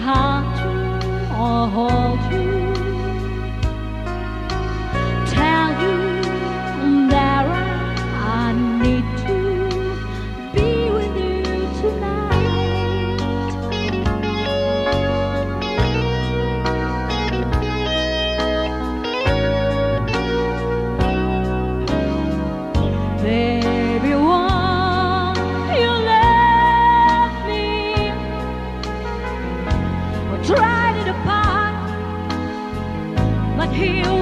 hard to hold you, tell you that I need to be with you tonight. Baby, won't you let me try it apart, but here